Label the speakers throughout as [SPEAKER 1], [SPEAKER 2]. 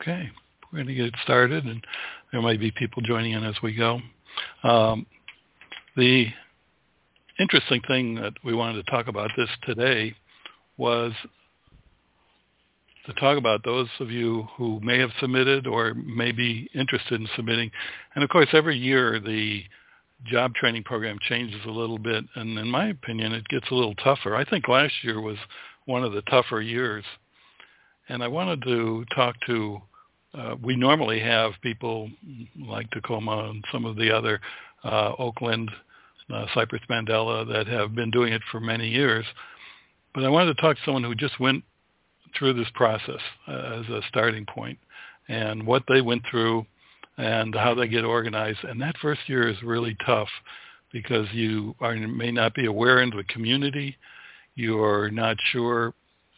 [SPEAKER 1] Okay, we're going to get started, and there might be people joining in as we go. The interesting thing that we wanted to talk about this today was to talk about those of you who may have submitted or may be interested in submitting. And of course, every year the job training program changes a little bit, and in my opinion, it gets a little tougher. I think last year was one of the tougher years. And I wanted to talk to, we normally have people like Tacoma and some of the other Oakland, Cypress Mandela that have been doing it for many years. But I wanted to talk to someone who just went through this process as a starting point and what they went through and how they get organized. And that first year is really tough because you may not be aware of the community. You're not sure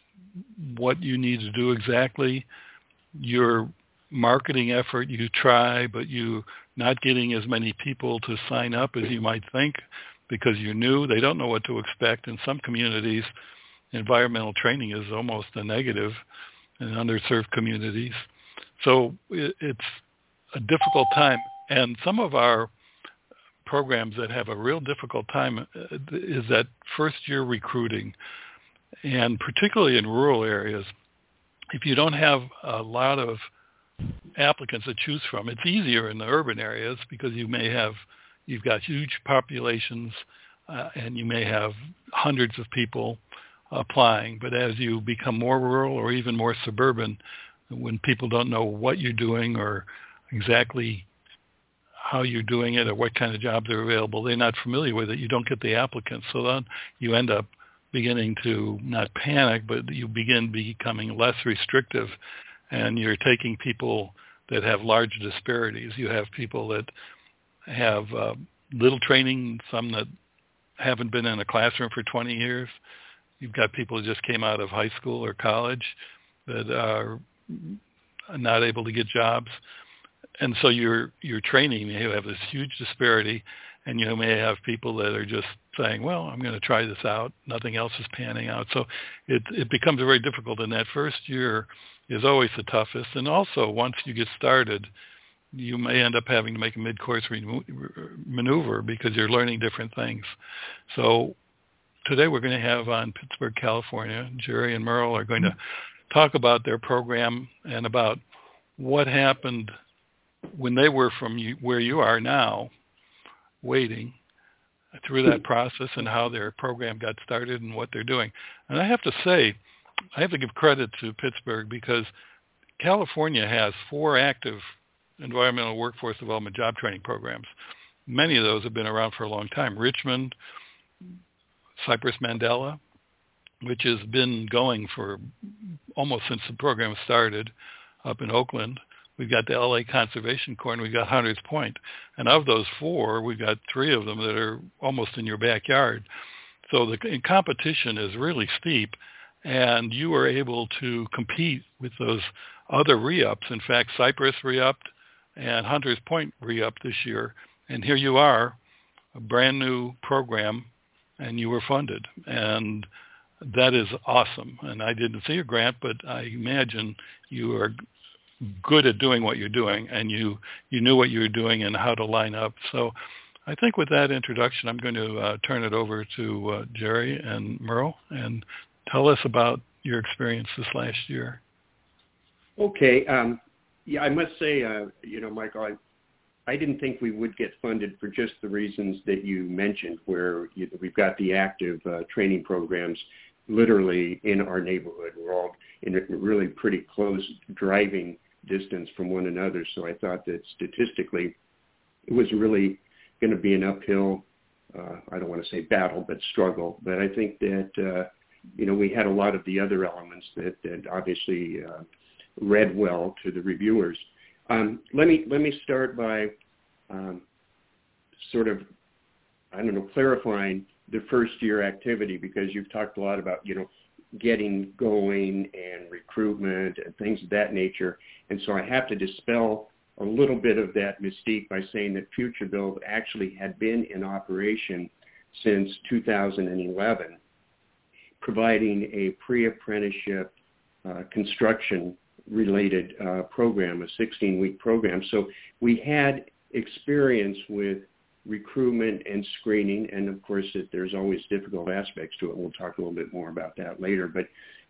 [SPEAKER 1] what you need to do exactly. Your marketing effort, you try, but you're not getting as many people to sign up as you might think because you're new. They don't know what to expect. In some communities, environmental training is almost a negative in underserved communities. So it's a difficult time. And some of our programs that have a real difficult time is that first year recruiting. And particularly in rural areas, if you don't have a lot of applicants to choose from, it's easier in the urban areas because you've got huge populations and you may have hundreds of people applying. But as you become more rural or even more suburban, when people don't know what you're doing or exactly how you're doing it or what kind of jobs are available, they're not familiar with it, you don't get the applicants. So then you end up beginning to not panic, but you begin becoming less restrictive, and you're taking people that have large disparities. You have people that have little training, some that haven't been in a classroom for 20 years. You've got people who just came out of high school or college that are not able to get jobs. And so your training, you have this huge disparity, and you may have people that are just saying, well, I'm going to try this out. Nothing else is panning out. So it becomes very difficult. And that first year is always the toughest. And also, once you get started, you may end up having to make a mid-course maneuver because you're learning different things. So today we're going to have on Pittsburgh, California, Jerry and Merle are going to talk about their program and about what happened when they were from where you are now, waiting through that process and how their program got started and what they're doing. And I have to say, I have to give credit to Pittsburgh because California has 4 active environmental workforce development job training programs. Many of those have been around for a long time. Richmond, Cypress Mandela, which has been going for almost since the program started up in Oakland. We've got the LA Conservation Corps, and we've got Hunters Point. And of those 4, we've got 3 of them that are almost in your backyard. So the competition is really steep, and you are able to compete with those other re-ups. In fact, Cypress re-upped and Hunters Point re-upped this year. And here you are, a brand new program, and you were funded. And that is awesome. And I didn't see a grant, but I imagine you are good at doing what you're doing, and you knew what you were doing and how to line up. So I think with that introduction, I'm going to turn it over to Jerry and Merle and tell us about your experience this last year.
[SPEAKER 2] Okay. Yeah, I must say, Michael, I didn't think we would get funded for just the reasons that you mentioned, where we've got the active training programs literally in our neighborhood. We're all in a really pretty close driving distance from one another. So I thought that statistically it was really going to be an uphill, I don't want to say battle, but struggle. But I think that, we had a lot of the other elements that obviously read well to the reviewers. Let me start by clarifying the first year activity, because you've talked a lot about, getting going and recruitment and things of that nature. And so I have to dispel a little bit of that mystique by saying that FutureBuild actually had been in operation since 2011, providing a pre-apprenticeship construction related program, a 16-week program. So we had experience with recruitment and screening, and of course there's always difficult aspects to it. We'll talk a little bit more about that later. But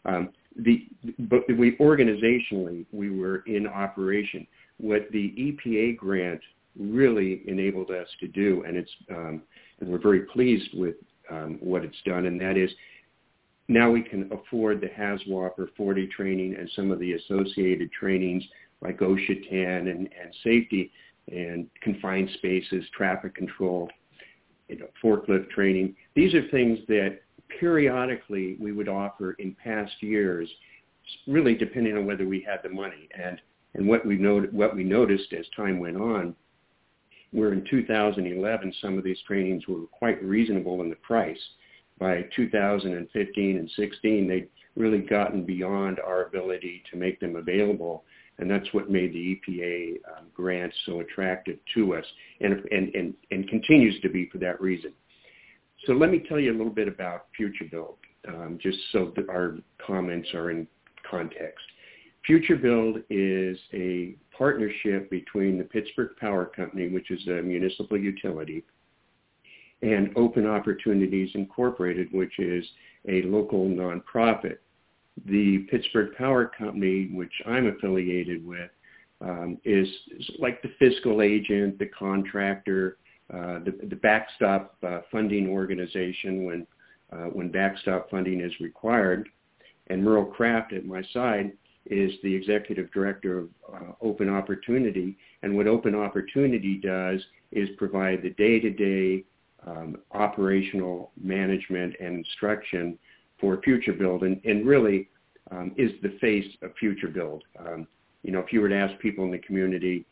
[SPEAKER 2] organizationally, we were in operation. What the EPA grant really enabled us to do, and and we're very pleased with what it's done, and that is now we can afford the HAZWOP or 40 training and some of the associated trainings like OSHA 10 and safety and confined spaces, traffic control, forklift training. These are things that periodically we would offer in past years, really depending on whether we had the money. And what we noticed as time went on, where in 2011 some of these trainings were quite reasonable in the price. By 2015 and 16, they'd really gotten beyond our ability to make them available, and that's what made the EPA grant so attractive to us, and continues to be for that reason. So let me tell you a little bit about Future Build, just so that our comments are in context. Future Build is a partnership between the Pittsburgh Power Company, which is a municipal utility, and Open Opportunities Incorporated, which is a local nonprofit. The Pittsburgh Power Company, which I'm affiliated with, is like the fiscal agent, the contractor, the backstop funding organization when backstop funding is required. And Merle Kraft at my side is the executive director of Open Opportunity. And what Open Opportunity does is provide the day-to-day operational management and instruction for Future Build, and really is the face of Future Build. If you were to ask people in the community,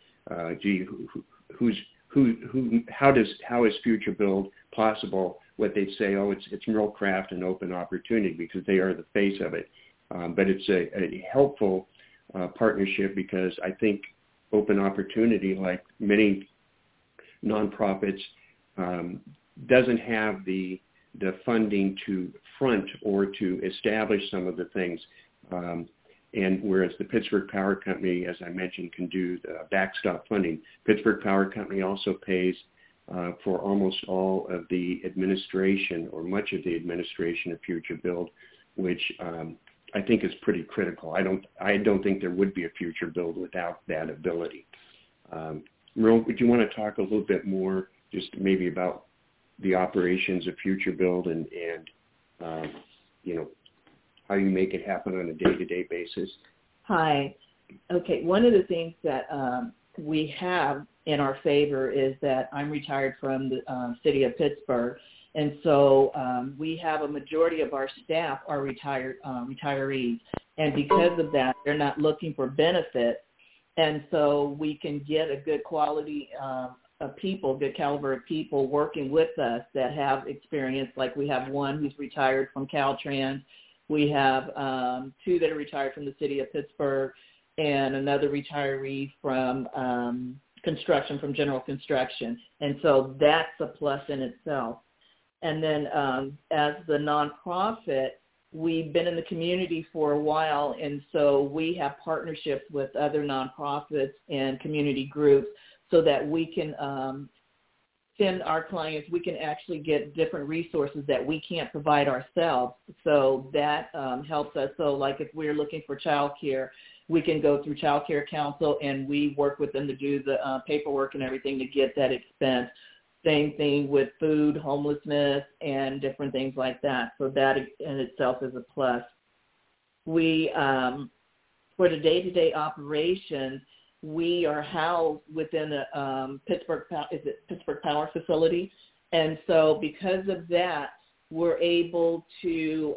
[SPEAKER 2] how is Future Build possible? What they'd say, it's Merle Kraft and Open Opportunity, because they are the face of it. But it's a helpful partnership, because I think Open Opportunity, like many nonprofits, doesn't have the funding to front or to establish some of the things. And whereas the Pittsburgh Power Company, as I mentioned, can do the backstop funding. Pittsburgh Power Company also pays for almost all of the administration, or much of the administration of Future Build, which I think is pretty critical. I don't think there would be a Future Build without that ability. Merle, would you want to talk a little bit more, just maybe about the operations of Future Build and how you make it happen on a day-to-day basis?
[SPEAKER 3] Hi. Okay, one of the things that we have in our favor is that I'm retired from the city of Pittsburgh, and so we have a majority of our staff are retirees, and because of that, they're not looking for benefits, and so we can get a good quality of people, good caliber of people working with us that have experience. Like we have one who's retired from Caltrans. We have two that are retired from the city of Pittsburgh, and another retiree from construction, from general construction. And so that's a plus in itself. And then as the nonprofit, we've been in the community for a while, and so we have partnerships with other nonprofits and community groups so that we can send our clients, we can actually get different resources that we can't provide ourselves. So that helps us. So like if we're looking for child care, we can go through Child Care Council, and we work with them to do the paperwork and everything to get that expense. Same thing with food, homelessness, and different things like that. So that in itself is a plus. We, for the day-to-day operations, we are housed within a Pittsburgh Power facility. And so because of that, we're able to,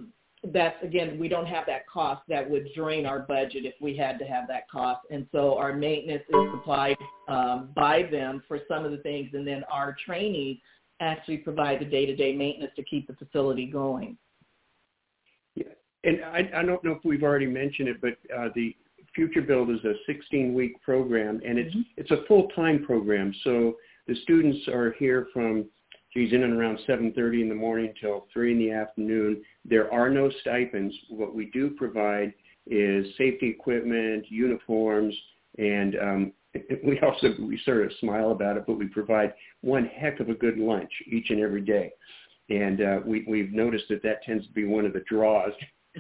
[SPEAKER 3] we don't have that cost that would drain our budget if we had to have that cost. And so our maintenance is supplied by them for some of the things, and then our trainees actually provide the day-to-day maintenance to keep the facility going.
[SPEAKER 2] Yeah, and I don't know if we've already mentioned it, but the Future Build is a 16-week program, and it's a full-time program. So the students are here from, in and around 7:30 in the morning till 3 in the afternoon. There are no stipends. What we do provide is safety equipment, uniforms, and we sort of smile about it, but we provide one heck of a good lunch each and every day. And we've noticed that tends to be one of the draws.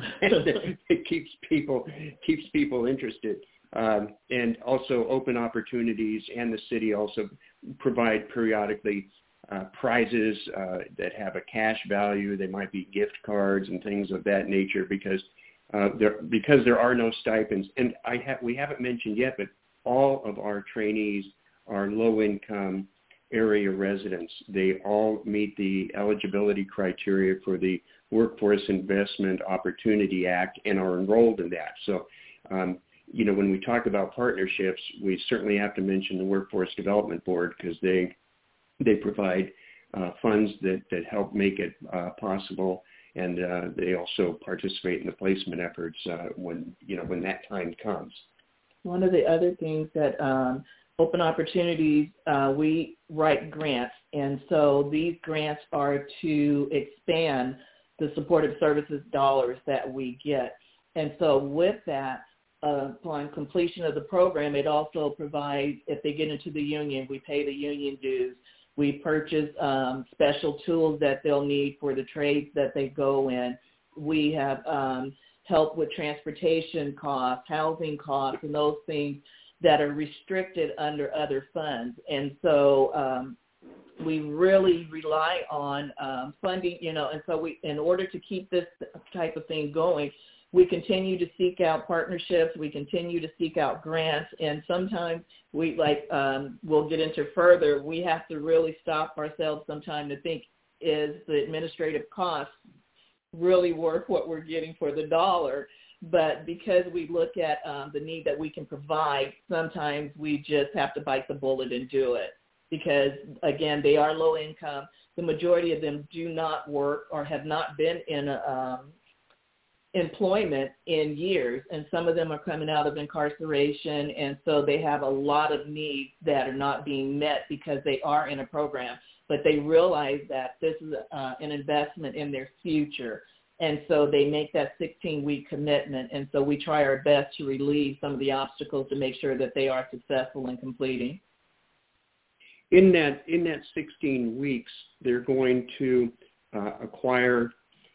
[SPEAKER 2] It keeps people interested. And also open opportunities, and the city also provide periodically prizes that have a cash value. They might be gift cards and things of that nature because there are no stipends. And we haven't mentioned yet, but all of our trainees are low-income area residents. They all meet the eligibility criteria for the Workforce Investment Opportunity Act and are enrolled in that. So, when we talk about partnerships, we certainly have to mention the Workforce Development Board because they provide funds that help make it possible, and they also participate in the placement efforts when that time comes.
[SPEAKER 3] One of the other things that Open Opportunities, we write grants, and so these grants are to expand the supportive services dollars that we get. And so with that, upon completion of the program, it also provides, if they get into the union, we pay the union dues. We purchase special tools that they'll need for the trades that they go in. We have help with transportation costs, housing costs, and those things that are restricted under other funds. And so we really rely on funding, and so in order to keep this type of thing going, we continue to seek out partnerships. We continue to seek out grants. And sometimes we'll get into further, we have to really stop ourselves sometime to think, is the administrative cost really worth what we're getting for the dollar? But because we look at the need that we can provide, sometimes we just have to bite the bullet and do it. Because, again, they are low income. The majority of them do not work or have not been in employment in years, and some of them are coming out of incarceration, and so they have a lot of needs that are not being met because they are in a program, but they realize that this is an investment in their future, and so they make that 16-week commitment, and so we try our best to relieve some of the obstacles to make sure that they are successful in completing.
[SPEAKER 2] In that 16 weeks, they're going to acquire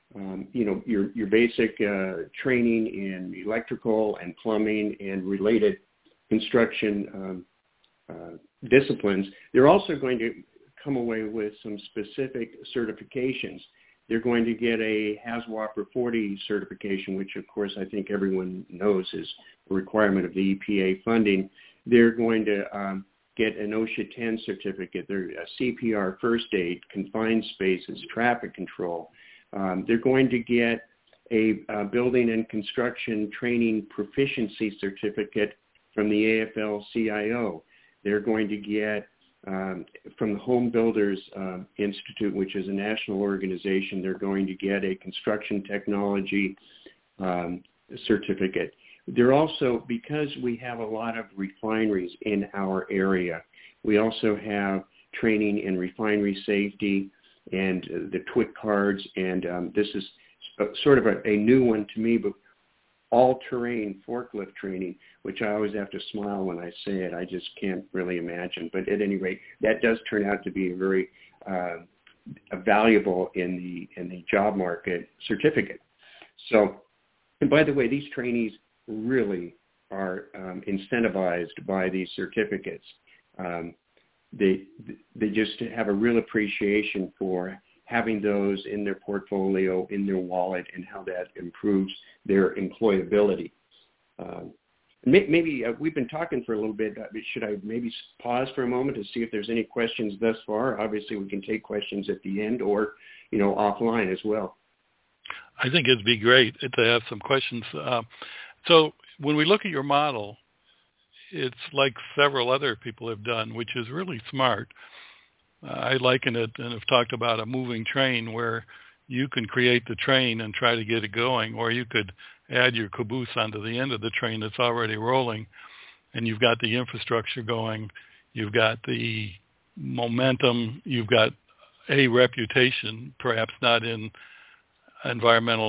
[SPEAKER 2] your basic training in electrical and plumbing and related construction disciplines. They're also going to come away with some specific certifications. They're going to get a HAZWOPER 40 certification, which of course I think everyone knows is a requirement of the EPA funding. They're going to get an OSHA 10 certificate. They're a CPR first aid, confined spaces, traffic control. They're going to get a building and construction training proficiency certificate from the AFL-CIO. They're going to get from the Home Builders Institute, which is a national organization, they're going to get a construction technology certificate. They're also, because we have a lot of refineries in our area, we also have training in refinery safety and the TWIC cards, and this is sort of a new one to me, but all-terrain forklift training, which I always have to smile when I say it. I just can't really imagine. But at any rate, that does turn out to be a very valuable in the job market certificate. So, and by the way, these trainees really are incentivized by these certificates. They just have a real appreciation for having those in their portfolio, in their wallet, and how that improves their employability. Maybe we've been talking for a little bit. Should I maybe pause for a moment to see if there's any questions thus far? Obviously, we can take questions at the end or, offline as well.
[SPEAKER 1] I think it'd be great to have some questions. So when we look at your model, it's like several other people have done, which is really smart. I liken it and have talked about a moving train where you can create the train and try to get it going, or you could add your caboose onto the end of the train that's already rolling, and you've got the infrastructure going, you've got the momentum, you've got a reputation, perhaps not in environmental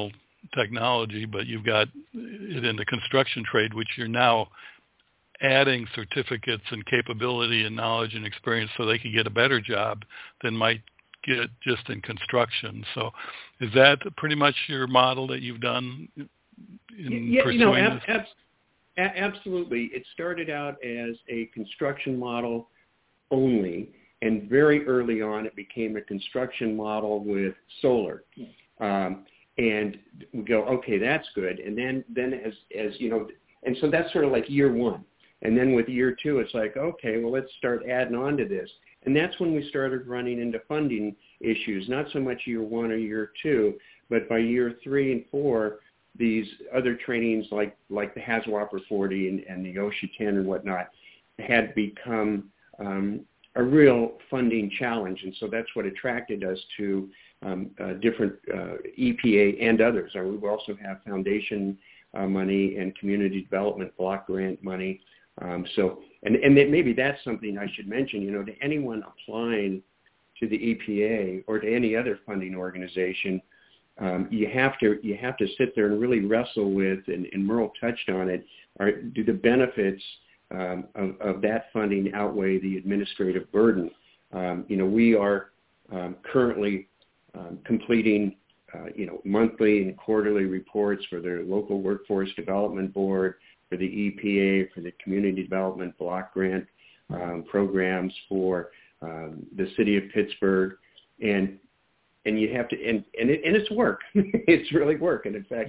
[SPEAKER 1] technology, but you've got it in the construction trade, which you're now adding certificates and capability and knowledge and experience so they can get a better job than might get just in construction. So is that pretty much your model that you've done in pursuing this?
[SPEAKER 2] Absolutely. It started out as a construction model only, and very early on it became a construction model with solar. And we go, okay, that's good. And then as you know, and so that's sort of like year one. And then with year two, it's like, okay, well, let's start adding on to this. And that's when we started running into funding issues, not so much year one or year two, but by year 3 and 4, these other trainings like the HAZWOPER 40 and the OSHA 10 and whatnot had become a real funding challenge. And so that's what attracted us to different EPA and others. We also have foundation money and community development block grant money. And maybe that's something I should mention, to anyone applying to the EPA or to any other funding organization, you have to sit there and really wrestle with, and Merle touched on it, do the benefits of that funding outweigh the administrative burden? We are currently completing monthly and quarterly reports for the local workforce development board, for the EPA, for the community development block grant programs, for the city of Pittsburgh, and you have to, and it's work. It's really work. And in fact,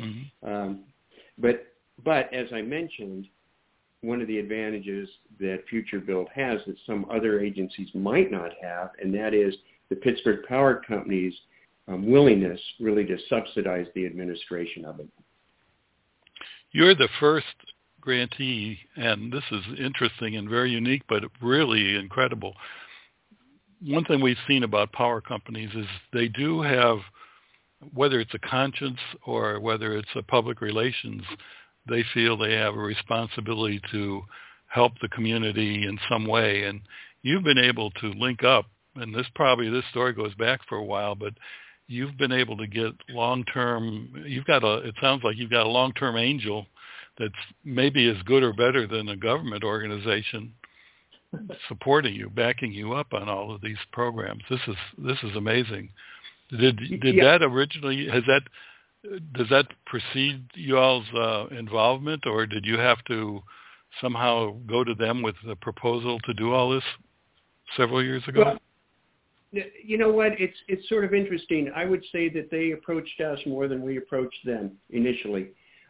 [SPEAKER 2] but as I mentioned, one of the advantages that Future Build has that some other agencies might not have, and that is the Pittsburgh Power Company's willingness really to subsidize the administration of it.
[SPEAKER 1] You're the first grantee, and this is interesting and very unique, but really incredible. One thing we've seen about power companies is they do have, whether it's a conscience or whether it's a public relations, they feel they have a responsibility to help the community in some way. And you've been able to link up, and this story goes back for a while, but you've been able to get long-term, it sounds like you've got a long-term angel that's maybe as good or better than a government organization supporting you, backing you up on all of these programs. This is amazing. Did that originally, does that precede you all's involvement, or did you have to somehow go to them with a proposal to do all this several years ago?
[SPEAKER 2] Well, you know what? It's sort of interesting. I would say that they approached us more than we approached them initially.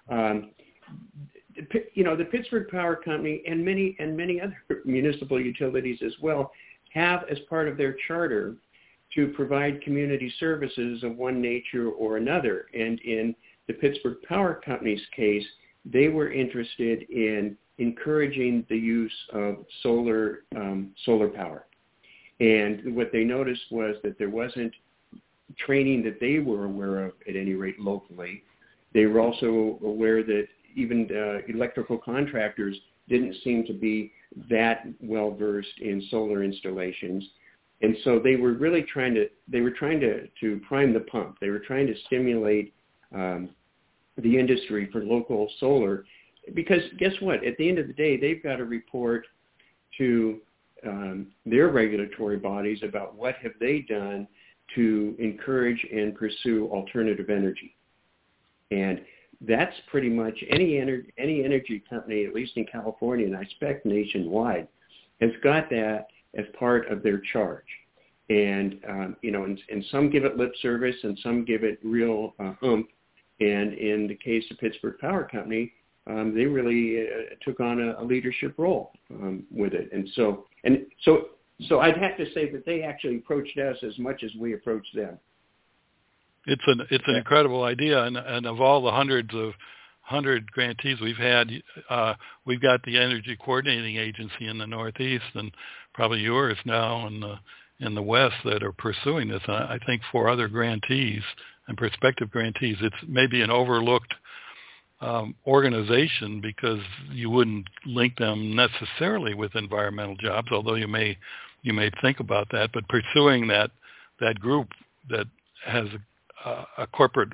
[SPEAKER 2] The Pittsburgh Power Company and many other municipal utilities as well have as part of their charter to provide community services of one nature or another. And in the Pittsburgh Power Company's case, they were interested in encouraging the use of solar power. And what they noticed was that there wasn't training that they were aware of, at any rate locally. They were also aware that even electrical contractors didn't seem to be that well versed in solar installations. And so they were really trying to prime the pump. They were trying to stimulate the industry for local solar, because guess what? At the end of the day, they've got to report to their regulatory bodies about what have they done to encourage and pursue alternative energy. And that's pretty much any energy company, at least in California, and I expect nationwide, has got that as part of their charge. And, and some give it lip service and some give it real oomph. And in the case of Pittsburgh Power Company, they really took on a leadership role with it. And so I'd have to say that they actually approached us as much as we approached them.
[SPEAKER 1] It's an incredible idea, and of all the hundred grantees we've had, we've got the Energy Coordinating Agency in the Northeast, and probably yours now in the West that are pursuing this. I think 4 other grantees and prospective grantees. It's maybe an overlooked organization because you wouldn't link them necessarily with environmental jobs, although you may think about that. But pursuing that group that has a corporate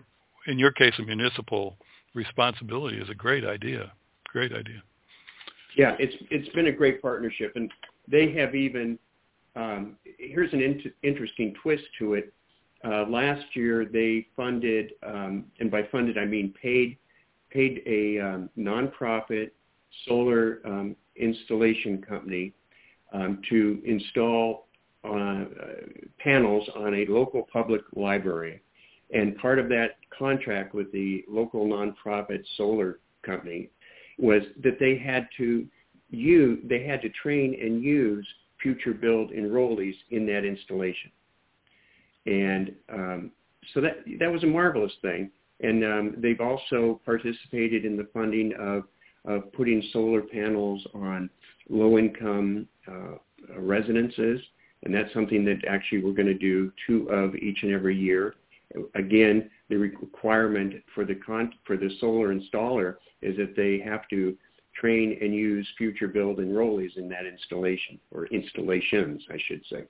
[SPEAKER 1] in your case, a municipal responsibility is a great idea. Great idea.
[SPEAKER 2] Yeah, it's been a great partnership, and they have even here's an interesting twist to it. Last year, they funded, and by funded I mean paid a nonprofit solar installation company to install panels on a local public library. And part of that contract with the local nonprofit solar company was that they had to train and use future build enrollees in that installation. And so that was a marvelous thing. And they've also participated in the funding of putting solar panels on low-income residences, and that's something that actually we're going to do 2 of each and every year. Again, the requirement for the solar installer is that they have to train and use future build enrollees in that installation, or installations, I should say.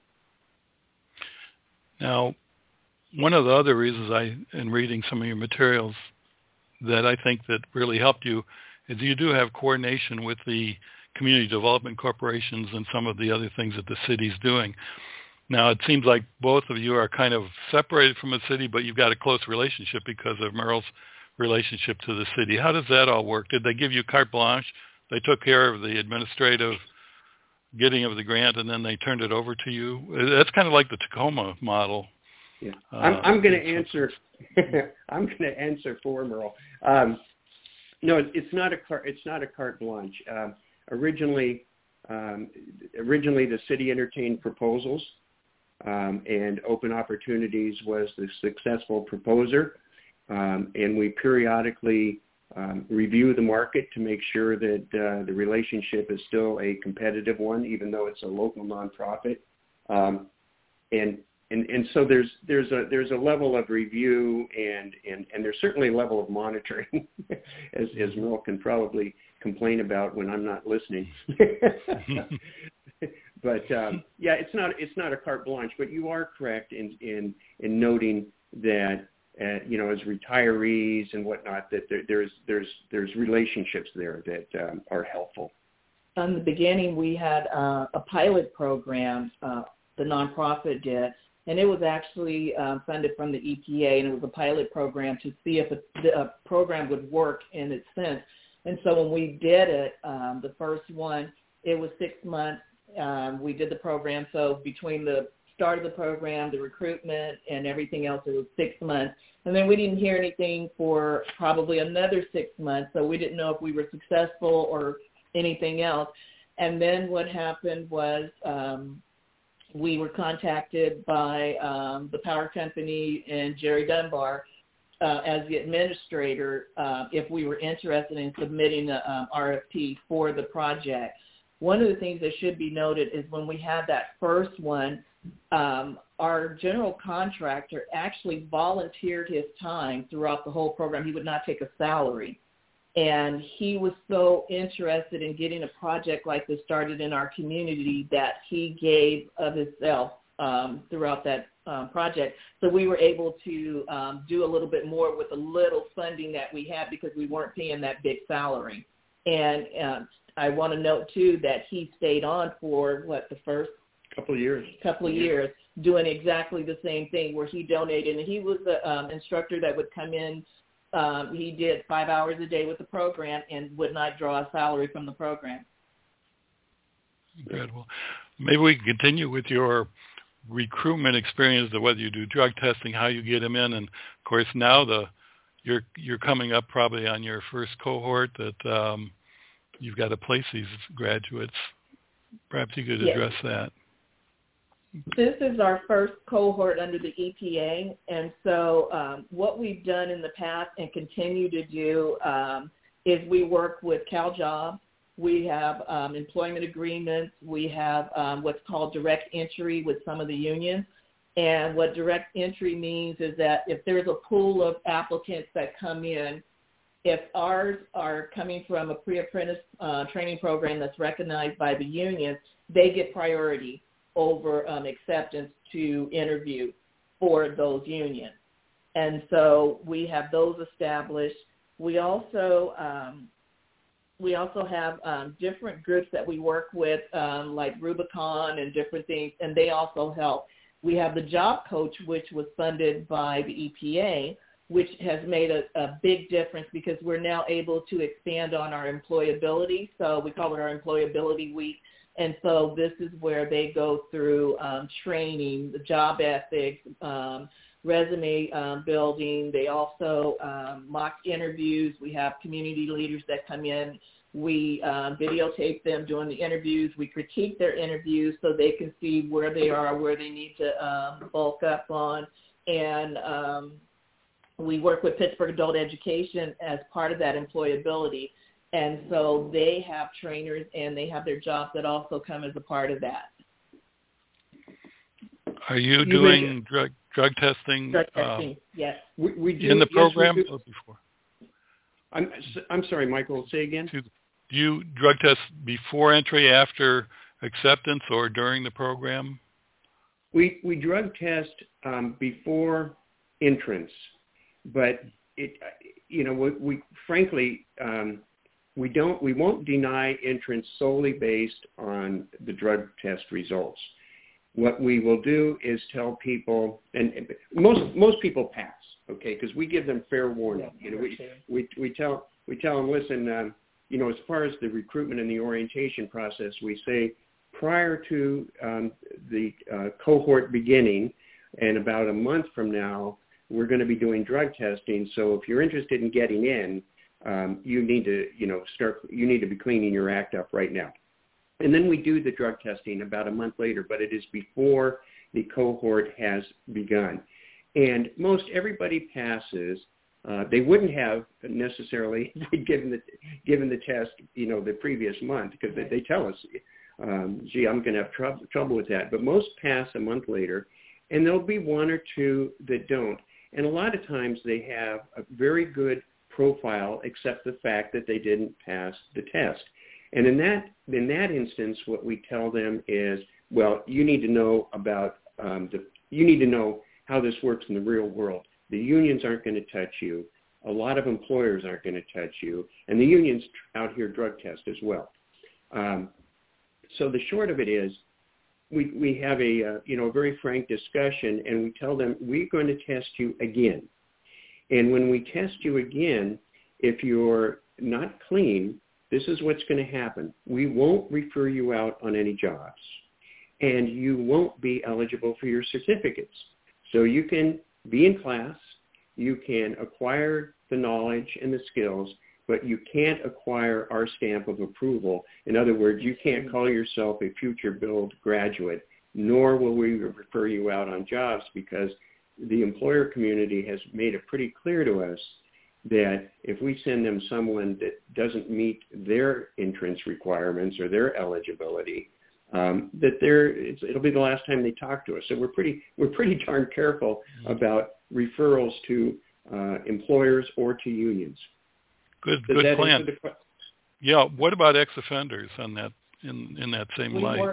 [SPEAKER 1] Now, one of the other reasons in reading some of your materials that I think that really helped you is you do have coordination with the community development corporations and some of the other things that the city's doing. Now, it seems like both of you are kind of separated from the city, but you've got a close relationship because of Merle's relationship to the city. How does that all work? Did they give you carte blanche? They took care of the administrative getting of the grant, and then they turned it over to you? That's kind of like the Tacoma model.
[SPEAKER 2] Yeah, I'm going to answer. I'm going to answer for Merle. No, it's not a carte blanche. Originally, the city entertained proposals, and Open Opportunities was the successful proposer. And we periodically review the market to make sure that the relationship is still a competitive one, even though it's a local nonprofit. And so there's a level of review and there's certainly a level of monitoring, as Merle can probably complain about when I'm not listening. But yeah, it's not a carte blanche. But you are correct in noting that as retirees and whatnot, that there's relationships there that are helpful.
[SPEAKER 3] In the beginning, we had a pilot program. The nonprofit did. And it was actually funded from the EPA, and it was a pilot program to see if a program would work in its sense. And so when we did it, the first one, it was 6 months. We did the program. So between the start of the program, the recruitment, and everything else, it was 6 months. And then we didn't hear anything for probably another 6 months. So we didn't know if we were successful or anything else. And then what happened was we were contacted by the power company and Jerry Dunbar as the administrator if we were interested in submitting an RFP for the project. One of the things that should be noted is when we had that first one, our general contractor actually volunteered his time throughout the whole program. He would not take a salary. And he was so interested in getting a project like this started in our community that he gave of himself throughout that project. So we were able to do a little bit more with the little funding that we had because we weren't paying that big salary. And I want to note, too, that he stayed on for, the first
[SPEAKER 2] couple of years,
[SPEAKER 3] doing exactly the same thing where he donated. And he was the instructor that would come in. He did 5 hours a day with the program and would not draw a salary from the program.
[SPEAKER 1] Incredible. Maybe we can continue with your recruitment experience, whether you do drug testing, how you get them in, and of course now you're coming up probably on your first cohort that you've got to place these graduates. Perhaps you could address that.
[SPEAKER 3] This is our first cohort under the EPA, and so what we've done in the past and continue to do is we work with CalJobs. We have employment agreements. We have what's called direct entry with some of the unions. And what direct entry means is that if there's a pool of applicants that come in, if ours are coming from a pre-apprentice training program that's recognized by the union, they get priority over acceptance to interview for those unions. And so we have those established. We also have different groups that we work with, like Rubicon and different things, and they also help. We have the Job Coach, which was funded by the EPA, which has made a big difference because we're now able to expand on our employability. So we call it our Employability Week. And so this is where they go through training, the job ethics, resume building. They also mock interviews. We have community leaders that come in. We videotape them doing the interviews. We critique their interviews so they can see where they are, where they need to bulk up on. And we work with Pittsburgh Adult Education as part of that employability. And so they have trainers and they have their jobs that also come as a part of that.
[SPEAKER 1] Are you doing drug testing?
[SPEAKER 3] Drug testing, yes.
[SPEAKER 2] We do.
[SPEAKER 1] In the program
[SPEAKER 2] yes,
[SPEAKER 1] or before?
[SPEAKER 2] I'm sorry, Michael, say again?
[SPEAKER 1] Do you drug test before entry, after acceptance, or during the program?
[SPEAKER 2] We drug test before entrance, but we frankly we won't deny entrance solely based on the drug test results. What we will do is tell people, and most people pass, okay, because we give them fair warning. We tell them, listen, as far as the recruitment and the orientation process, we say prior to the cohort beginning, and about a month from now, we're going to be doing drug testing. So if you're interested in getting in, you need to, you need to be cleaning your act up right now. And then we do the drug testing about a month later, but it is before the cohort has begun. And most everybody passes. They wouldn't have necessarily given the test, the previous month, because they tell us, gee, I'm going to have trouble with that. But most pass a month later, and there'll be one or two that don't. And a lot of times they have a very good profile, except the fact that they didn't pass the test. And in that instance, what we tell them is, well, you need to know about you need to know how this works in the real world. The unions aren't going to touch you. A lot of employers aren't going to touch you, and the unions out here drug test as well. So the short of it is, we have a very frank discussion, and we tell them we're going to test you again. And when we test you again, if you're not clean, this is what's going to happen. We won't refer you out on any jobs, and you won't be eligible for your certificates. So you can be in class, you can acquire the knowledge and the skills, but you can't acquire our stamp of approval. In other words, you can't call yourself a future build graduate, nor will we refer you out on jobs, because the employer community has made it pretty clear to us that if we send them someone that doesn't meet their entrance requirements or their eligibility, it'll be the last time they talk to us. So we're pretty darn careful about referrals to employers or to unions.
[SPEAKER 1] Good plan. Yeah. What about ex-offenders on that in that same light?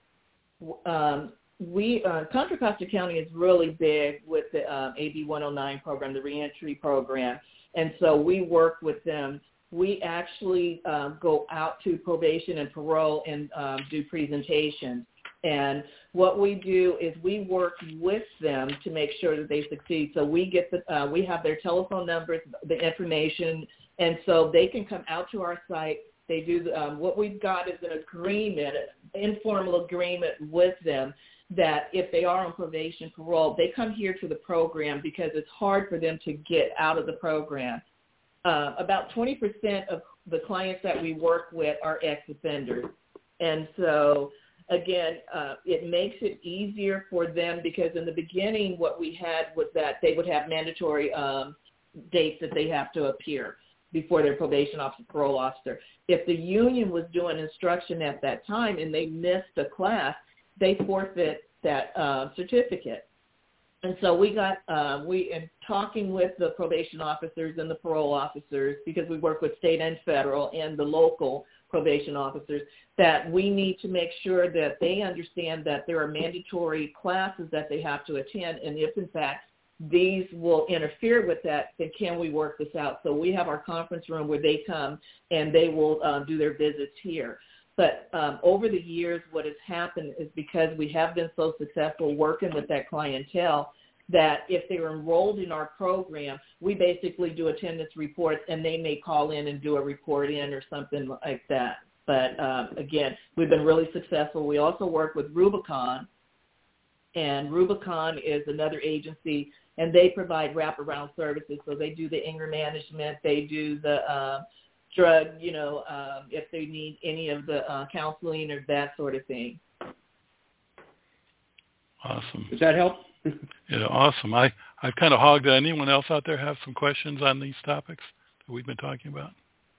[SPEAKER 3] Contra Costa County is really big with the AB 109 program, the reentry program. And so we work with them. We actually go out to probation and parole and do presentations. And what we do is we work with them to make sure that they succeed. So we get we have their telephone numbers, the information, and so they can come out to our site. They do what we've got is an agreement, an informal agreement with them that if they are on probation, parole, they come here to the program because it's hard for them to get out of the program. About 20% of the clients that we work with are ex-offenders. And so, again, it makes it easier for them because in the beginning what we had was that they would have mandatory dates that they have to appear before their probation officer, parole officer. If the union was doing instruction at that time and they missed a class, they forfeit that certificate. And so we in talking with the probation officers and the parole officers, because we work with state and federal and the local probation officers, that we need to make sure that they understand that there are mandatory classes that they have to attend. And if, in fact, these will interfere with that, then can we work this out? So we have our conference room where they come and they will do their visits here. But over the years, what has happened is because we have been so successful working with that clientele, that if they're enrolled in our program, we basically do attendance reports, and they may call in and do a report in or something like that. But again, we've been really successful. We also work with Rubicon, and Rubicon is another agency, and they provide wraparound services. So they do the anger management, they do the drug, if they need any of the counseling or that sort of thing.
[SPEAKER 1] Awesome.
[SPEAKER 2] Does that help?
[SPEAKER 1] Yeah, awesome. I've kind of hogged that. Anyone else out there have some questions on these topics that we've been talking about?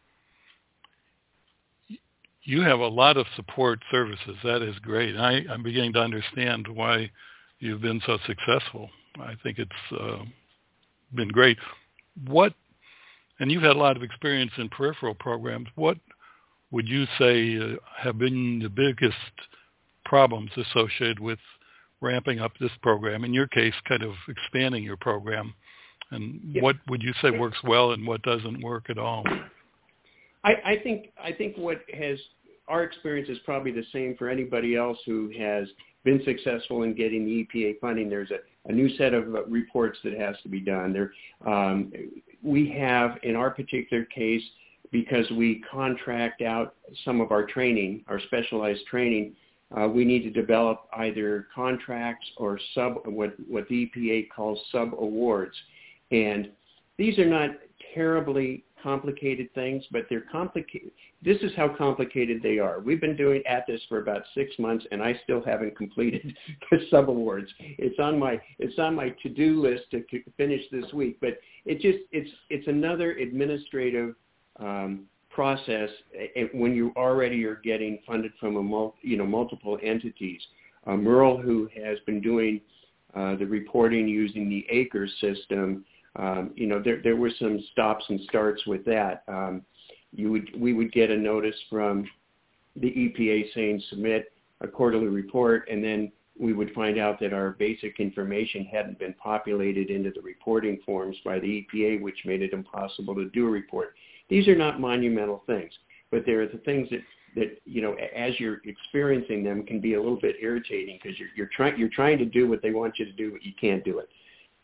[SPEAKER 1] You have a lot of support services. That is great. I'm beginning to understand why you've been so successful. I think it's been great. And you've had a lot of experience in peripheral programs. What would you say have been the biggest problems associated with ramping up this program? In your case, kind of expanding your program. And what would you say works well and what doesn't work at all?
[SPEAKER 2] I think what has our experience is probably the same for anybody else who has been successful in getting the EPA funding. There's a new set of reports that has to be done. We have, in our particular case, because we contract out some of our training, our specialized training, we need to develop either contracts or what the EPA calls sub-awards. And these are not terribly complicated things, but they're complicated. This is how complicated they are. We've been doing at this for about 6 months, and I still haven't completed the sub-awards. It's on my to-do list to finish this week, but it's another administrative process when you already are getting funded from multiple entities. Merle, who has been doing the reporting using the ACRE system, there were some stops and starts with that. We would get a notice from the EPA saying submit a quarterly report, and then we would find out that our basic information hadn't been populated into the reporting forms by the EPA, which made it impossible to do a report. These are not monumental things, but they're the things that as you're experiencing them, can be a little bit irritating because you're trying to do what they want you to do, but you can't do it.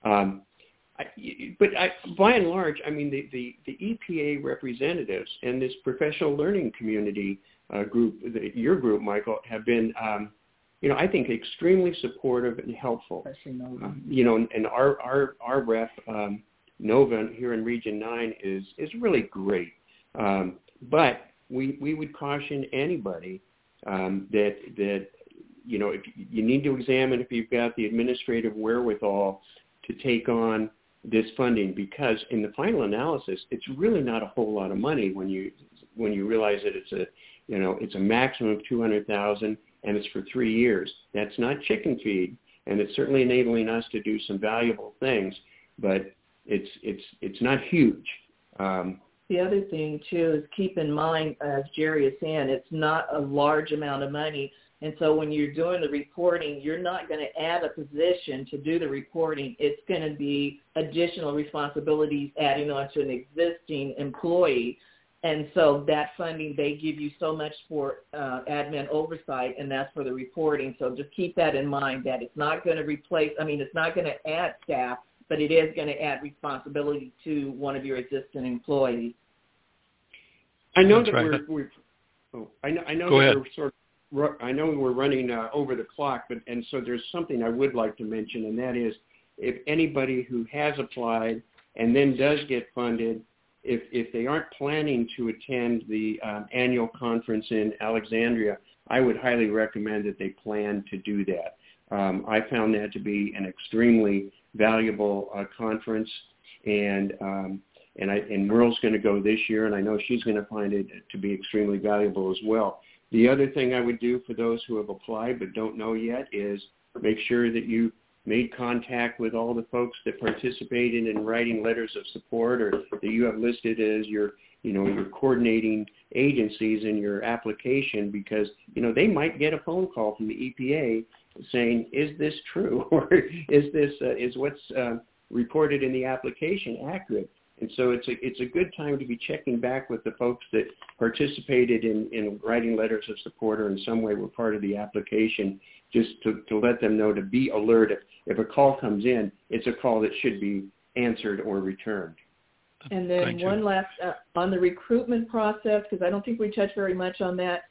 [SPEAKER 2] But by and large, I mean, the EPA representatives and this professional learning community group, your group, Michael, have been, I think, extremely supportive and helpful. And our rep, Nova, here in Region 9 is really great. But we would caution anybody that if you need to examine if you've got the administrative wherewithal to take on this funding, because in the final analysis, it's really not a whole lot of money when you realize that it's a maximum of $200,000 and it's for 3 years. That's not chicken feed, and it's certainly enabling us to do some valuable things, but it's not huge.
[SPEAKER 3] The other thing too is keep in mind, as Jerry is saying, it's not a large amount of money. And so when you're doing the reporting, you're not going to add a position to do the reporting. It's going to be additional responsibilities adding on to an existing employee. And so that funding, they give you so much for admin oversight, and that's for the reporting. So just keep that in mind, that it's not going to it's not going to add staff, but it is going to add responsibility to one of your existing employees.
[SPEAKER 2] I know
[SPEAKER 1] that's
[SPEAKER 2] that
[SPEAKER 1] right.
[SPEAKER 2] I know we're running over the clock, and so there's something I would like to mention, and that is if anybody who has applied and then does get funded, if they aren't planning to attend the annual conference in Alexandria, I would highly recommend that they plan to do that. I found that to be an extremely valuable conference, and Merle's going to go this year, and I know she's going to find it to be extremely valuable as well. The other thing I would do for those who have applied but don't know yet is make sure that you made contact with all the folks that participated in writing letters of support, or that you have listed as your coordinating agencies in your application, because they might get a phone call from the EPA saying, "Is this true?" or "Is this is what's reported in the application accurate? And so it's a good time to be checking back with the folks that participated in writing letters of support or in some way were part of the application, just to let them know to be alert. If a call comes in, it's a call that should be answered or returned.
[SPEAKER 3] And then one last, on the recruitment process, because I don't think we touched very much on that.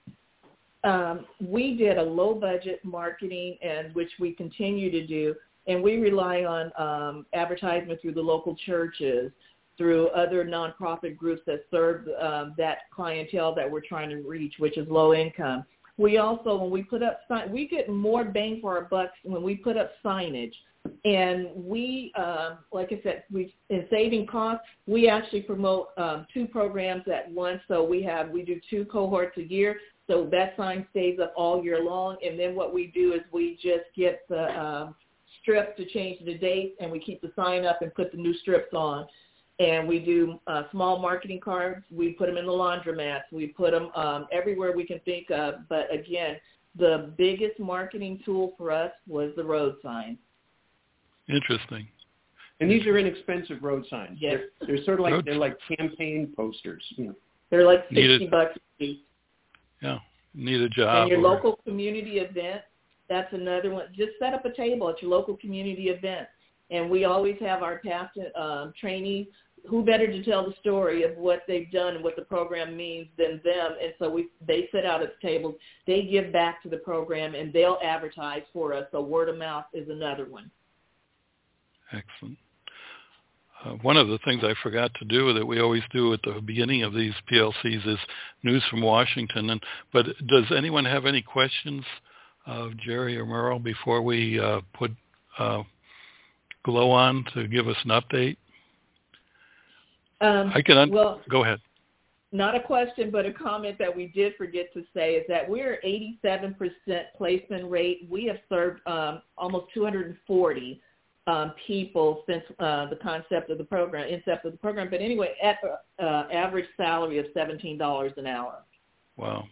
[SPEAKER 3] We did a low-budget marketing, and which we continue to do, and we rely on advertisement through the local churches, through other nonprofit groups that serve that clientele that we're trying to reach, which is low income. We also, when we put up we get more bang for our bucks when we put up signage. And we, like I said, in saving costs, we actually promote 2 programs at once. So we do 2 cohorts a year. So that sign stays up all year long. And then what we do is we just get the strips to change the date, and we keep the sign up and put the new strips on. And we do small marketing cards. We put them in the laundromats. We put them everywhere we can think of. But again, the biggest marketing tool for us was the road signs.
[SPEAKER 1] Interesting.
[SPEAKER 2] And these are inexpensive road signs.
[SPEAKER 3] Yes.
[SPEAKER 2] They're sort of like they're like campaign posters. You know.
[SPEAKER 3] They're like $60 a piece.
[SPEAKER 1] Yeah, need a job.
[SPEAKER 3] And your local community event, that's another one. Just set up a table at your local community event. And we always have our past trainees. Who better to tell the story of what they've done and what the program means than them? And so they sit out at the table. They give back to the program, and they'll advertise for us. So word of mouth is another one.
[SPEAKER 1] Excellent. One of the things I forgot to do that we always do at the beginning of these PLCs is news from Washington. But does anyone have any questions of Jerry or Merle before we put Glow on to give us an update? Go ahead.
[SPEAKER 3] Not a question, but a comment that we did forget to say is that we're 87% placement rate. We have served almost 240 people since the incept of the program. But anyway, at average salary of $17 an hour.
[SPEAKER 1] Wow.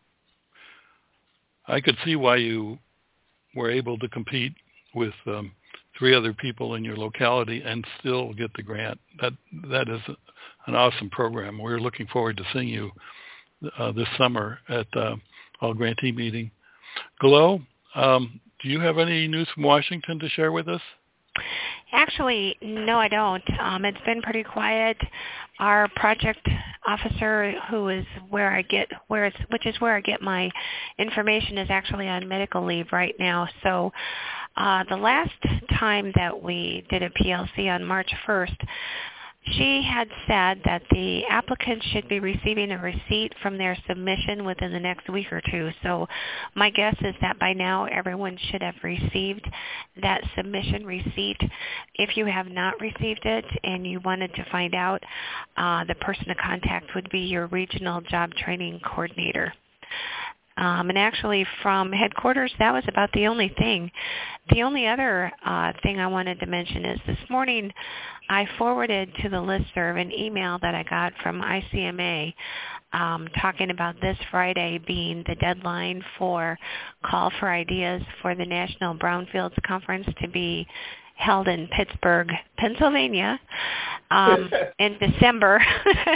[SPEAKER 1] I could see why you were able to compete with 3 other people in your locality and still get the grant. That is an awesome program. We're looking forward to seeing you this summer at All Grantee meeting. Glow, do you have any news from Washington to share with us?
[SPEAKER 4] Actually, no, I don't. It's been pretty quiet. Our project officer, which is where I get my information, is actually on medical leave right now. So the last time that we did a PLC on March 1st, she had said that the applicant should be receiving a receipt from their submission within the next week or 2. So my guess is that by now everyone should have received that submission receipt. If you have not received it and you wanted to find out, the person to contact would be your regional job training coordinator. And actually from headquarters, that was about the only thing. The only other thing I wanted to mention is this morning I forwarded to the listserv an email that I got from ICMA talking about this Friday being the deadline for call for ideas for the National Brownfields Conference to be held in Pittsburgh, Pennsylvania in December.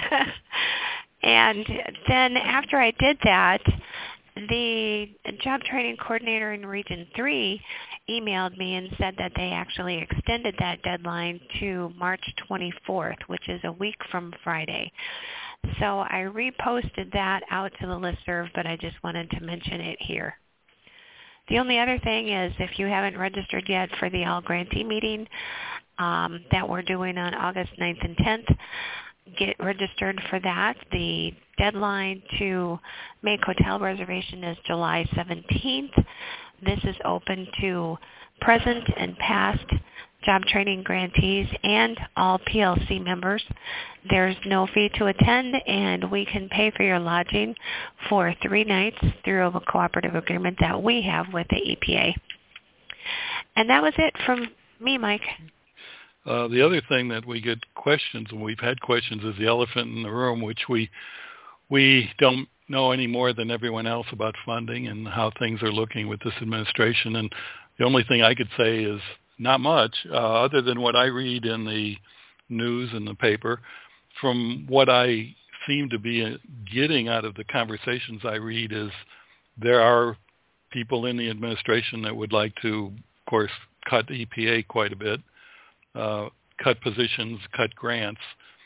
[SPEAKER 4] And then after I did that, the job training coordinator in Region 3 emailed me and said that they actually extended that deadline to March 24th, which is a week from Friday. So I reposted that out to the listserv, but I just wanted to mention it here. The only other thing is if you haven't registered yet for the All Grantee meeting that we're doing on August 9th and 10th, get registered for that. The deadline to make hotel reservation is July 17th. This is open to present and past job training grantees and all PLC members. There's no fee to attend, and we can pay for your lodging for 3 nights through a cooperative agreement that we have with the EPA. And that was it from me, Mike.
[SPEAKER 1] The other thing that we get questions, and we've had questions, is the elephant in the room, which we don't know any more than everyone else about funding and how things are looking with this administration. And the only thing I could say is not much, other than what I read in the news and the paper. From what I seem to be getting out of the conversations I read is there are people in the administration that would like to, of course, cut EPA quite a bit, cut positions, cut grants.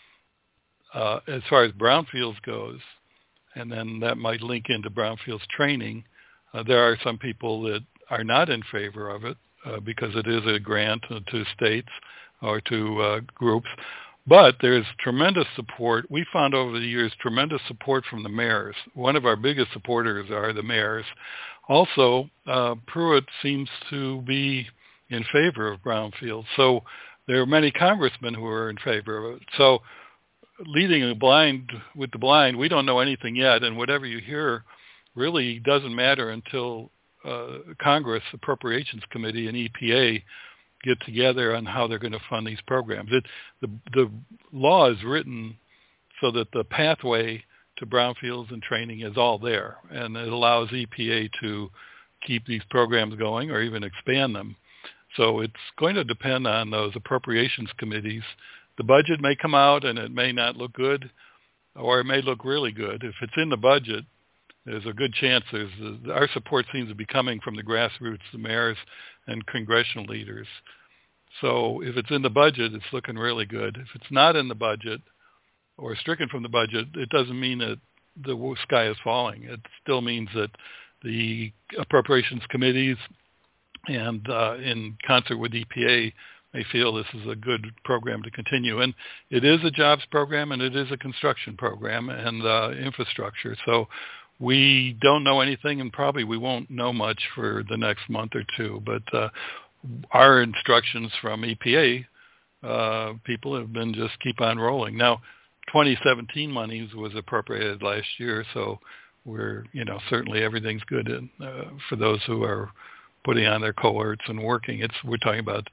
[SPEAKER 1] As far as brownfields goes, and then that might link into brownfields training, there are some people that are not in favor of it because it is a grant to states or to groups. But there's tremendous support. We found over the years tremendous support from the mayors. One of our biggest supporters are the mayors. Also, Pruitt seems to be in favor of brownfields. So there are many congressmen who are in favor of it. So leading the blind with the blind, we don't know anything yet, and whatever you hear really doesn't matter until Congress, Appropriations Committee, and EPA get together on how they're going to fund these programs. The law is written so that the pathway to brownfields and training is all there, and it allows EPA to keep these programs going or even expand them. So it's going to depend on those appropriations committees. The budget may come out and it may not look good, or it may look really good. If it's in the budget, there's a good chance our support seems to be coming from the grassroots, the mayors and congressional leaders. So if it's in the budget, it's looking really good. If it's not in the budget or stricken from the budget, it doesn't mean that the sky is falling. It still means that the appropriations committees and in concert with EPA may feel this is a good program to continue. And it is a jobs program, and it is a construction program and infrastructure. So we don't know anything, and probably we won't know much for the next month or two. But our instructions from EPA people have been just keep on rolling. Now, 2017 monies was appropriated last year, so we're, certainly everything's good for those who are putting on their cohorts and working. We're talking about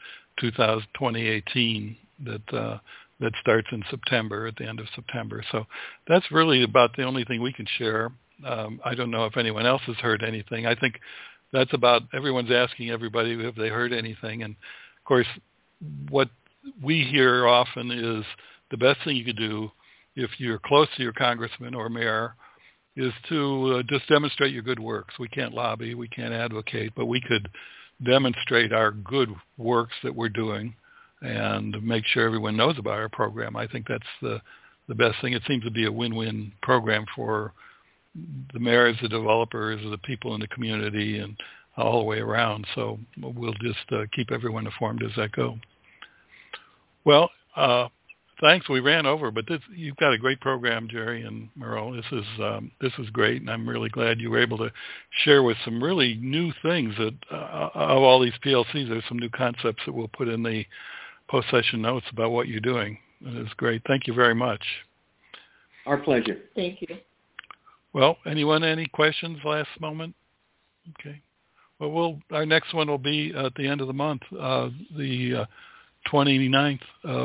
[SPEAKER 1] 2018 that starts in September, at the end of September. So that's really about the only thing we can share. I don't know if anyone else has heard anything. I think that's about, everyone's asking everybody if they heard anything. And of course, what we hear often is the best thing you could do if you're close to your congressman or mayor is to just demonstrate your good works. We can't lobby, we can't advocate, but we could demonstrate our good works that we're doing and make sure everyone knows about our program. I think that's the best thing. It seems to be a win-win program for the mayors, the developers, the people in the community, and all the way around. So we'll just keep everyone informed as that goes. Well, thanks. We ran over, but you've got a great program, Jerry and Merle. This is great, and I'm really glad you were able to share with some really new things that of all these PLCs. There's some new concepts that we'll put in the post-session notes about what you're doing. It's great. Thank you very much.
[SPEAKER 2] Our pleasure.
[SPEAKER 3] Thank you.
[SPEAKER 1] Well, anyone, any questions last moment? Okay. Well, our next one will be at the end of the month, the 29th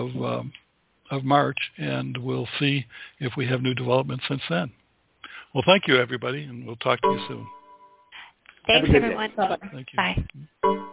[SPEAKER 1] of March, and we'll see if we have new developments since then. Well, thank you, everybody, and we'll talk to you soon.
[SPEAKER 4] Thanks, everyone.
[SPEAKER 3] Bye-bye.
[SPEAKER 1] Thank you.
[SPEAKER 4] Bye.